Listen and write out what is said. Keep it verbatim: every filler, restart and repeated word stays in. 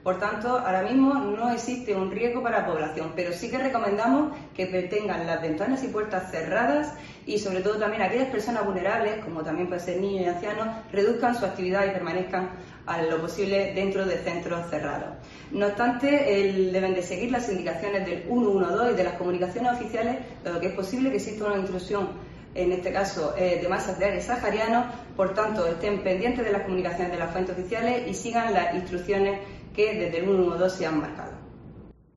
Por tanto, ahora mismo no existe un riesgo para la población, pero sí que recomendamos que tengan las ventanas y puertas cerradas y sobre todo también aquellas personas vulnerables, como también pueden ser niños y ancianos, reduzcan su actividad y permanezcan a lo posible dentro de centros cerrados. No obstante, el, deben de seguir las indicaciones del ciento doce y de las comunicaciones oficiales, dado que es posible que exista una intrusión, en este caso eh, de masas de aire sahariano. Por tanto, estén pendientes de las comunicaciones de las fuentes oficiales y sigan las instrucciones que desde el ciento doce se han marcado.